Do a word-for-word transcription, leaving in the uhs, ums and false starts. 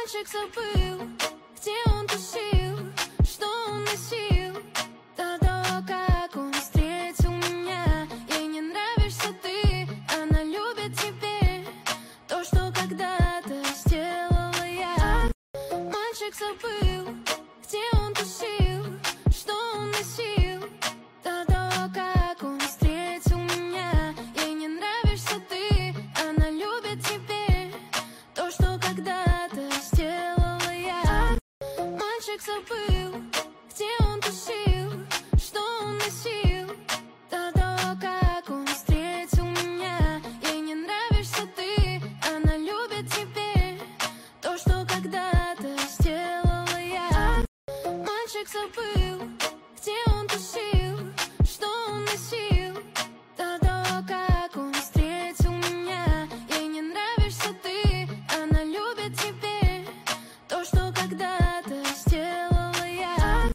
Мальчик забыл, где он тусил, что он носил до того, как он встретил меня. Ей не нравишься ты, она любит теперь то, что когда-то сделала я. Мальчик забыл, где он тусил, что он носил до того, как он встретил меня. Ей не нравишься ты, она любит теперь то, что когда-то сделала я. Мальчик забыл, где он тусил, что он носил до того, как он встретил меня. Ей не нравишься ты, она любит теперь то, что когда-то сделала я. Мальчик забыл, где он тусил, что он носил до того, как он встретил меня. Ей не нравишься ты, она любит теперь то, что когда